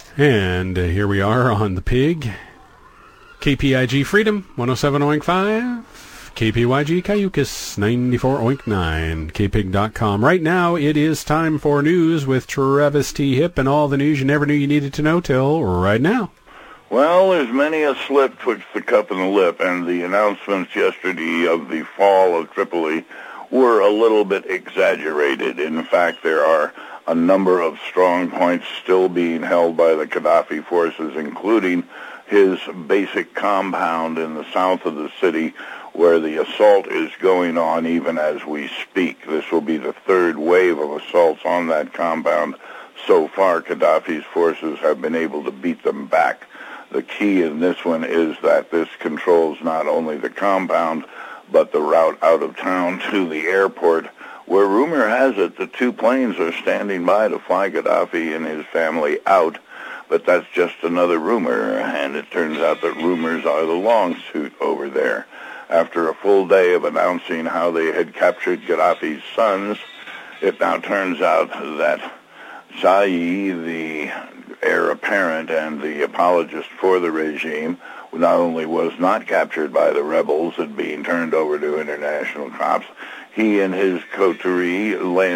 And here we are on the Pig. KPIG Freedom, 107.5. KPYG Cayucas, 94.9. KPIG.com. Right now, it is time for news with Travis T. Hipp and all the news you never knew you needed to know till right now. Well, there's many a slip twixt the cup and the lip, and the announcements yesterday of the fall of Tripoli were a little bit exaggerated. In fact, there are a number of strong points still being held by the Gaddafi forces, including his basic compound in the south of the city, where the assault is going on even as we speak. This will be the third wave of assaults on that compound. So far, Gaddafi's forces have been able to beat them back. The key in this one is that this controls not only the compound, but the route out of town to the airport, where rumor has it the two planes are standing by to fly Gaddafi and his family out. But that's just another rumor, and it turns out that rumors are the long suit over there. After a full day of announcing how they had captured Gaddafi's sons, it now turns out that Saeed, the heir apparent and the apologist for the regime, not only was not captured by the rebels and being turned over to international cops, he and his coterie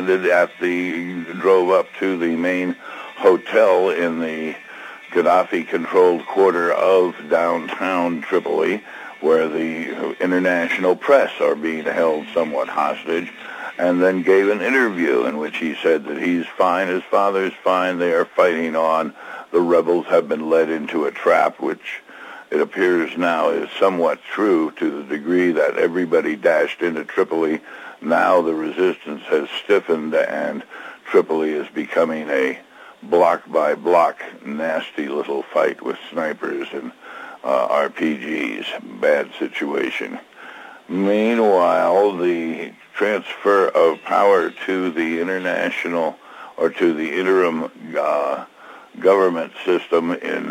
drove up to the main hotel in the Gaddafi-controlled quarter of downtown Tripoli, where the international press are being held somewhat hostage, and then gave an interview in which he said that he's fine, his father's fine, they are fighting on. The rebels have been led into a trap, which it appears now is somewhat true to the degree that everybody dashed into Tripoli. Now the resistance has stiffened, and Tripoli is becoming a block-by-block nasty little fight with snipers and RPGs. Bad situation. Meanwhile, the transfer of power to the international or to the interim government system in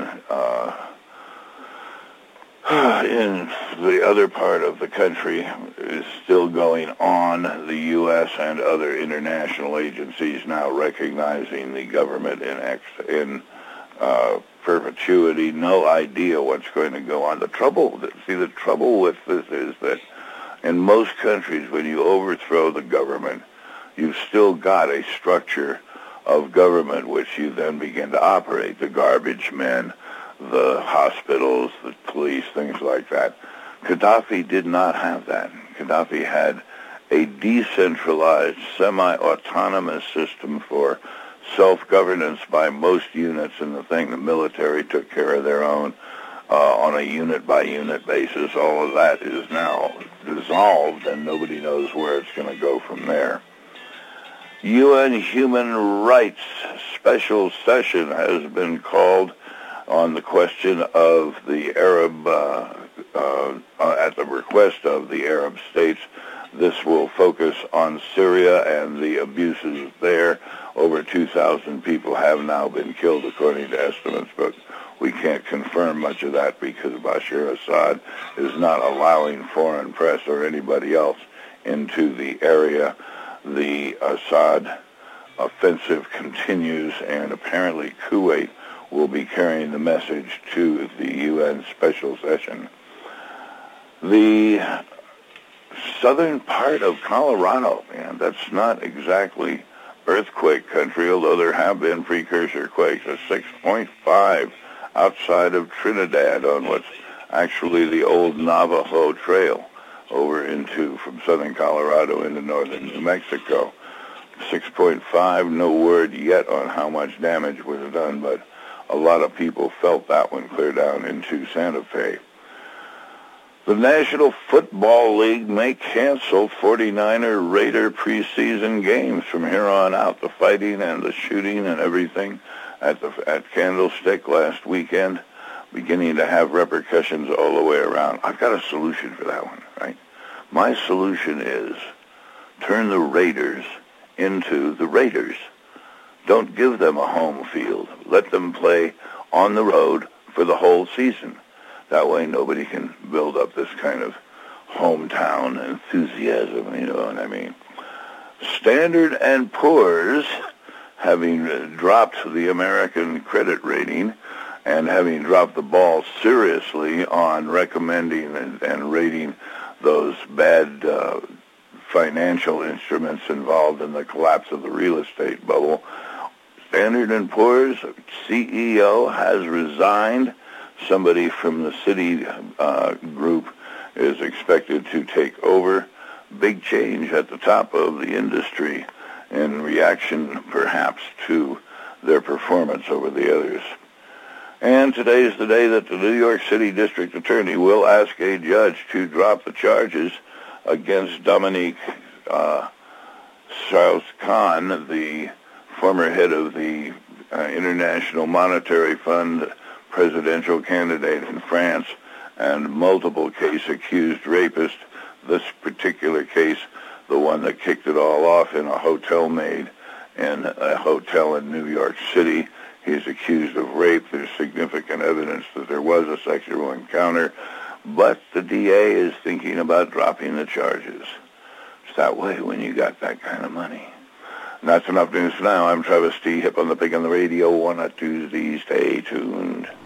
the other part of the country is still going on. The U.S. and other international agencies now recognizing the government in perpetuity. No idea what's going to go on. The trouble with this is that in most countries, when you overthrow the government, you've still got a structure of government which you then begin to operate. The garbage men, the hospitals, the police, things like that. Gaddafi did not have that. Gaddafi had a decentralized, semi-autonomous system for self-governance by most units, and the military took care of their own on a unit-by-unit basis. All of that is now dissolved, and nobody knows where it's going to go from there. UN Human Rights Special Session has been called on the question of the Arab, at the request of the Arab states. This will focus on Syria and the abuses there. Over 2,000 people have now been killed according to estimates, but we can't confirm much of that because Bashar Assad is not allowing foreign press or anybody else into the area. The Assad offensive continues, and apparently Kuwait will be carrying the message to the UN Special Session. The southern part of Colorado, and that's not exactly earthquake country, although there have been precursor quakes, a 6.5 outside of Trinidad on what's actually the old Navajo Trail over from southern Colorado into northern New Mexico. 6.5, no word yet on how much damage was done, but a lot of people felt that one clear down into Santa Fe. The National Football League may cancel 49er Raider preseason games from here on out. The fighting and the shooting and everything at Candlestick last weekend beginning to have repercussions all the way around. I've got a solution for that one, right? My solution is turn the Raiders into the Raiders. Don't give them a home field. Let them play on the road for the whole season. That way nobody can build up this kind of hometown enthusiasm, you know what I mean. Standard & Poor's having dropped the American credit rating and having dropped the ball seriously on recommending and rating those bad financial instruments involved in the collapse of the real estate bubble, Standard & Poor's CEO has resigned. Somebody from the Citi group is expected to take over. Big change at the top of the industry in reaction, perhaps, to their performance over the others. And today is the day that the New York City District Attorney will ask a judge to drop the charges against Dominique Strauss-Kahn, the former head of the International Monetary Fund presidential candidate in France and multiple case accused rapist. This particular case, the one that kicked it all off in a hotel maid in a hotel in New York City. He's accused of rape. There's significant evidence that there was a sexual encounter, but the DA is thinking about dropping the charges. It's that way when you got that kind of money. And that's enough news for now. I'm Travis T. Hip on the Pig on the Radio on a Tuesday. Stay tuned.